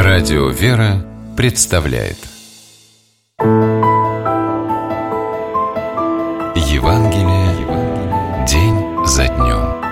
Радио «Вера» представляет Евангелие день за днем.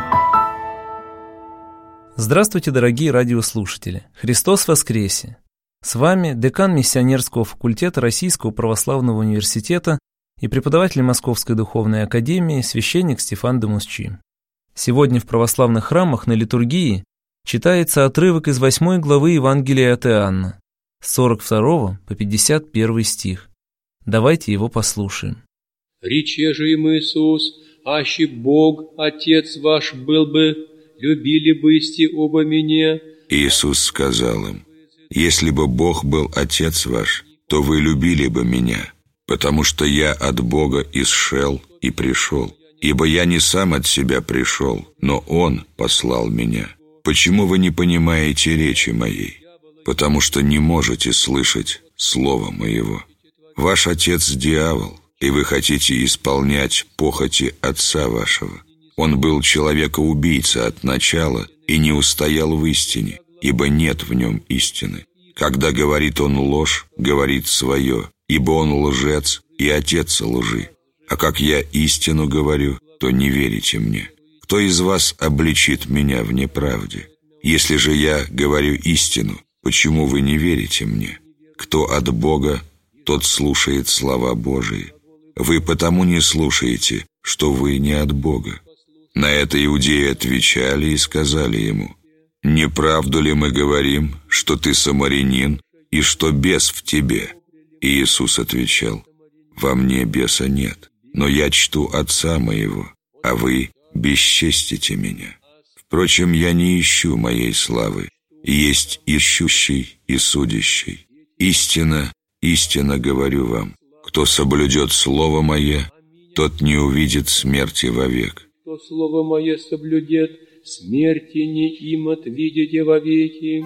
Здравствуйте, дорогие радиослушатели! Христос воскресе! С вами декан Миссионерского факультета Российского православного университета и преподаватель Московской духовной академии священник Стефан Демусчи. Сегодня в православных храмах на литургии читается отрывок из 8 главы Евангелия от Иоанна, с 42 по 51 стих. Давайте его послушаем. «Рече же им Иисус, аще Бог, Отец ваш был бы, любили бы исти оба меня». Иисус сказал им: «Если бы Бог был Отец ваш, то вы любили бы меня, потому что я от Бога исшел и пришел. Ибо я не сам от себя пришел, но Он послал меня. Почему вы не понимаете речи моей? Потому что не можете слышать слова моего. Ваш отец дьявол, и вы хотите исполнять похоти отца вашего. Он был человека-убийца от начала и не устоял в истине, ибо нет в нем истины. Когда говорит он ложь, говорит свое, ибо он лжец и отец лжи. А как я истину говорю, то не верите мне. Кто из вас обличит меня в неправде? Если же я говорю истину, почему вы не верите мне? Кто от Бога, тот слушает слова Божии. Вы потому не слушаете, что вы не от Бога». На это иудеи отвечали и сказали ему: «Не правду ли мы говорим, что ты самарянин и что бес в тебе?» И Иисус отвечал: «Во мне беса нет, но я чту Отца моего, а вы бесчестите меня. Впрочем, я не ищу моей славы, есть ищущий и судящий. Истинно, истинно говорю вам, кто соблюдет слово мое, тот не увидит смерти вовек». «Кто слово мое соблюдет, смерти не им отвидите вовеки».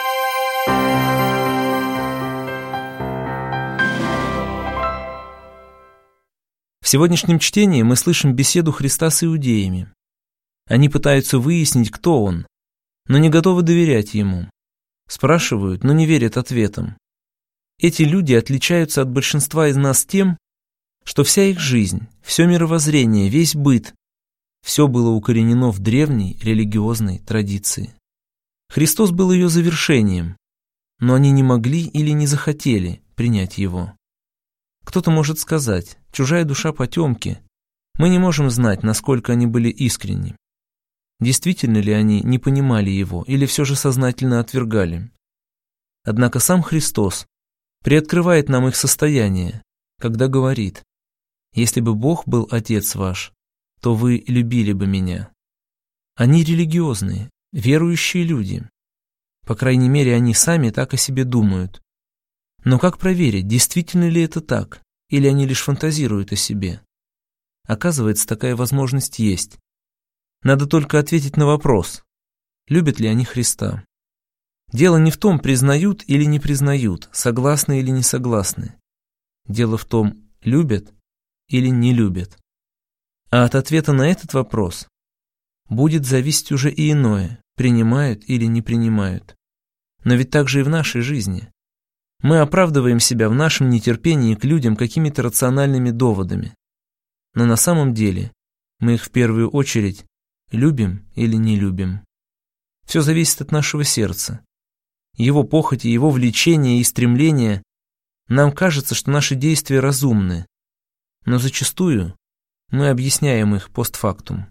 В сегодняшнем чтении мы слышим беседу Христа с иудеями. Они пытаются выяснить, кто Он, но не готовы доверять Ему. Спрашивают, но не верят ответам. Эти люди отличаются от большинства из нас тем, что вся их жизнь, все мировоззрение, весь быт, все было укоренено в древней религиозной традиции. Христос был ее завершением, но они не могли или не захотели принять Его. Кто-то может сказать: чужая душа потемки, мы не можем знать, насколько они были искренни. Действительно ли они не понимали Его или все же сознательно отвергали? Однако сам Христос приоткрывает нам их состояние, когда говорит: «Если бы Бог был Отец ваш, то вы любили бы меня». Они религиозные, верующие люди. По крайней мере, они сами так о себе думают. Но как проверить, действительно ли это так, или они лишь фантазируют о себе? Оказывается, такая возможность есть. Надо только ответить на вопрос, любят ли они Христа. Дело не в том, признают или не признают, согласны или не согласны. Дело в том, любят или не любят. А от ответа на этот вопрос будет зависеть уже и иное, принимают или не принимают. Но ведь так же и в нашей жизни. Мы оправдываем себя в нашем нетерпении к людям какими-то рациональными доводами. Но на самом деле мы их в первую очередь любим или не любим. Все зависит от нашего сердца. Его похоти, его влечения и стремления. Нам кажется, что наши действия разумны, но зачастую мы объясняем их постфактум.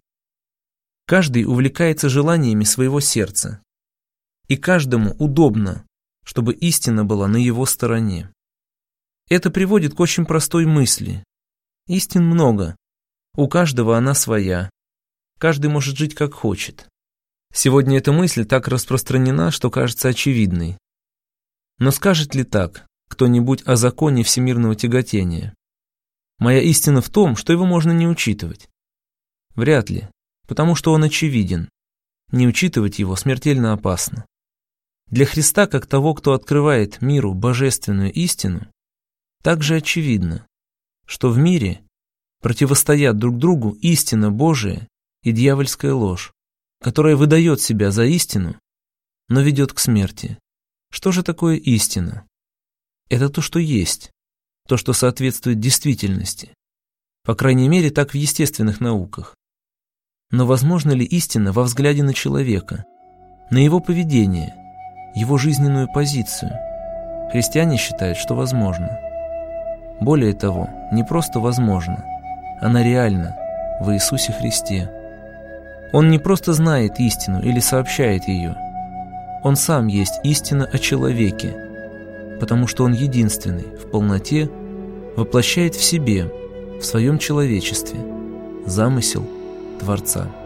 Каждый увлекается желаниями своего сердца, и каждому удобно, чтобы истина была на его стороне. Это приводит к очень простой мысли. Истин много, у каждого она своя, каждый может жить как хочет. Сегодня эта мысль так распространена, что кажется очевидной. Но скажет ли так кто-нибудь о законе всемирного тяготения? Моя истина в том, что его можно не учитывать. Вряд ли, потому что он очевиден. Не учитывать его смертельно опасно. Для Христа, как того, кто открывает миру божественную истину, также очевидно, что в мире противостоят друг другу истина Божия и дьявольская ложь, которая выдает себя за истину, но ведет к смерти, Что же такое истина? Это то, что есть, то, что соответствует действительности. По крайней мере, так в естественных науках. Но возможна ли истина во взгляде на человека, на его поведение, его жизненную позицию? Христиане считают, что возможно. Более того, не просто возможно, она реальна в Иисусе Христе. Он не просто знает истину или сообщает ее. Он сам есть истина о человеке, потому что Он единственный, в полноте, воплощает в себе, в своем человечестве, замысел Творца.